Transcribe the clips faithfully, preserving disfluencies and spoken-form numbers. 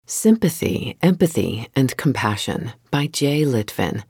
Sympathy, Empathy, and Compassion by Jay Litvin.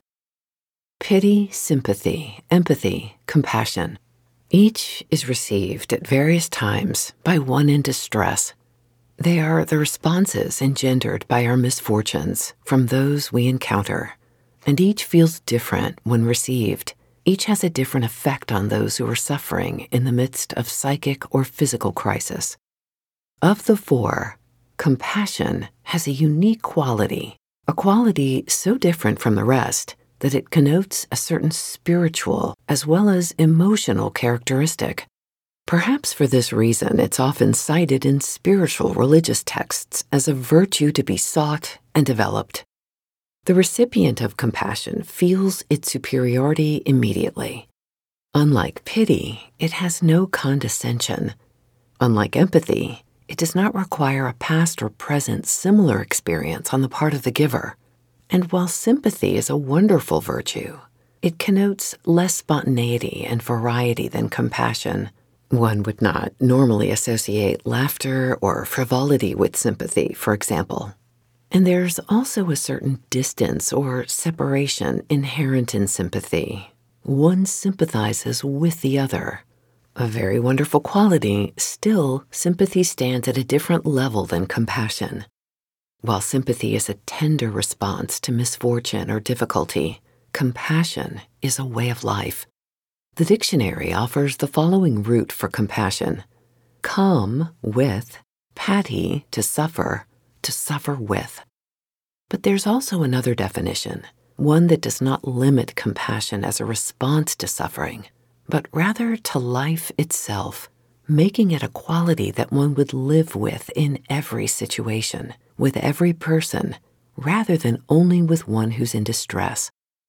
Pity, sympathy, empathy, compassion. Each is received at various times by one in distress. They are the responses engendered by our misfortunes from those we encounter, and each feels different when received. Each has a different effect on those who are suffering in the midst of psychic or physical crisis. Of the four, compassion has a unique quality, a quality so different from the rest that it connotes a certain spiritual as well as emotional characteristic. Perhaps for this reason, it's often cited in spiritual religious texts as a virtue to be sought and developed. The recipient of compassion feels its superiority immediately. Unlike pity, it has no condescension. Unlike empathy, it does not require a past or present similar experience on the part of the giver. And while sympathy is a wonderful virtue, it connotes less spontaneity and variety than compassion. One would not normally associate laughter or frivolity with sympathy, for example. And there's also a certain distance or separation inherent in sympathy. One sympathizes with the other. A very wonderful quality, still, sympathy stands at a different level than compassion. While sympathy is a tender response to misfortune or difficulty, compassion is a way of life. The dictionary offers the following root for compassion: come with, pati, to suffer, to suffer with. But there's also another definition, one that does not limit compassion as a response to suffering, but rather to life itself, making it a quality that one would live with in every situation, with every person, rather than only with one who's in distress.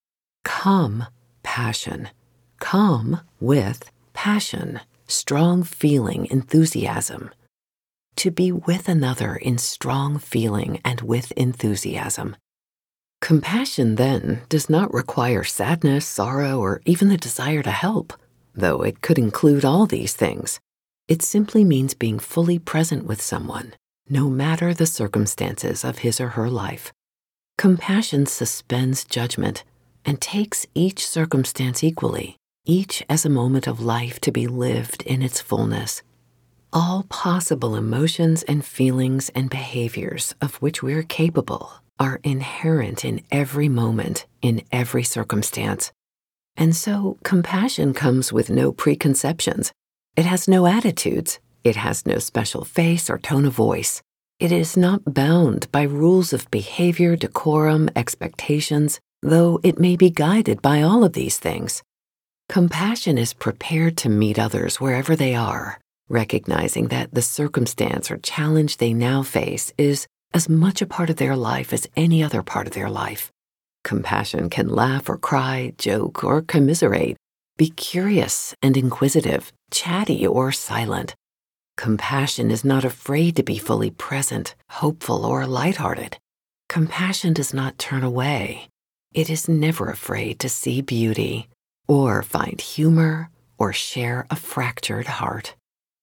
Come, passion. Come with passion, strong feeling, enthusiasm. To be with another in strong feeling and with enthusiasm. Compassion, then, does not require sadness, sorrow, or even the desire to help, though it could include all these things. It simply means being fully present with someone, no matter the circumstances of his or her life. Compassion suspends judgment and takes each circumstance equally, each as a moment of life to be lived in its fullness. All possible emotions and feelings and behaviors of which we are capable are inherent in every moment, in every circumstance. And so compassion comes with no preconceptions. It has no attitudes. It has no special face or tone of voice. It is not bound by rules of behavior, decorum, expectations, though it may be guided by all of these things. Compassion is prepared to meet others wherever they are, recognizing that the circumstance or challenge they now face is as much a part of their life as any other part of their life. Compassion can laugh or cry, joke or commiserate, be curious and inquisitive, chatty or silent. Compassion is not afraid to be fully present, hopeful or lighthearted. Compassion does not turn away. It is never afraid to see beauty, or find humor, or share a fractured heart.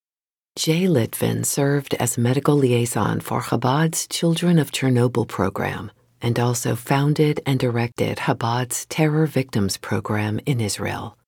Jay Litvin served as medical liaison for Chabad's Children of Chernobyl program, and also founded and directed Chabad's Terror Victims program in Israel.